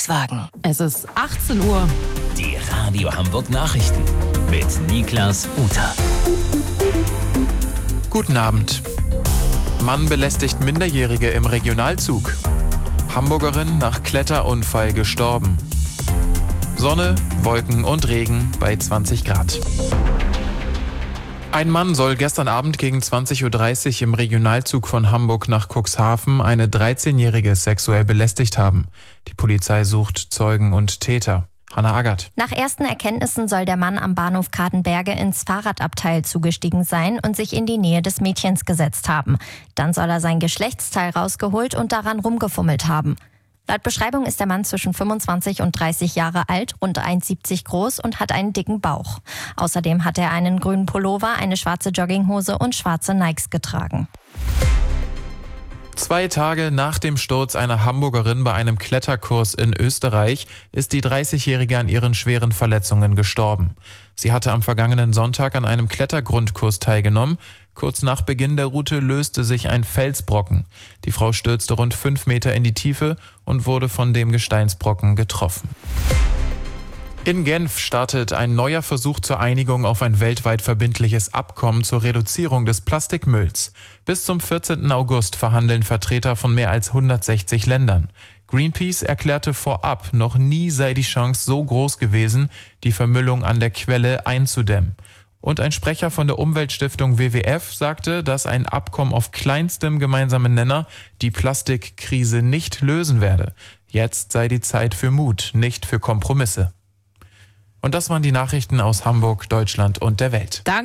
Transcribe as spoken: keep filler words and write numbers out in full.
Volkswagen. Es ist achtzehn Uhr. Die Radio Hamburg Nachrichten mit Niklas Uter. Guten Abend. Mann belästigt Minderjährige im Regionalzug. Hamburgerin nach Kletterunfall gestorben. Sonne, Wolken und Regen bei zwanzig Grad. Ein Mann soll gestern Abend gegen zwanzig Uhr dreißig im Regionalzug von Hamburg nach Cuxhaven eine dreizehnjährige sexuell belästigt haben. Die Polizei sucht Zeugen und Täter. Hannah Agert. Nach ersten Erkenntnissen soll der Mann am Bahnhof Kadenberge ins Fahrradabteil zugestiegen sein und sich in die Nähe des Mädchens gesetzt haben. Dann soll er sein Geschlechtsteil rausgeholt und daran rumgefummelt haben. Laut Beschreibung ist der Mann zwischen fünfundzwanzig und dreißig Jahre alt, rund eins Komma siebzig groß und hat einen dicken Bauch. Außerdem hat er einen grünen Pullover, eine schwarze Jogginghose und schwarze Nikes getragen. Zwei Tage nach dem Sturz einer Hamburgerin bei einem Kletterkurs in Österreich ist die dreißigjährige an ihren schweren Verletzungen gestorben. Sie hatte am vergangenen Sonntag an einem Klettergrundkurs teilgenommen. Kurz nach Beginn der Route löste sich ein Felsbrocken. Die Frau stürzte rund fünf Meter in die Tiefe und wurde von dem Gesteinsbrocken getroffen. In Genf startet ein neuer Versuch zur Einigung auf ein weltweit verbindliches Abkommen zur Reduzierung des Plastikmülls. Bis zum vierzehnten August verhandeln Vertreter von mehr als hundertsechzig Ländern. Greenpeace erklärte vorab, noch nie sei die Chance so groß gewesen, die Vermüllung an der Quelle einzudämmen. Und ein Sprecher von der Umweltstiftung W W F sagte, dass ein Abkommen auf kleinstem gemeinsamen Nenner die Plastikkrise nicht lösen werde. Jetzt sei die Zeit für Mut, nicht für Kompromisse. Und das waren die Nachrichten aus Hamburg, Deutschland und der Welt. Danke.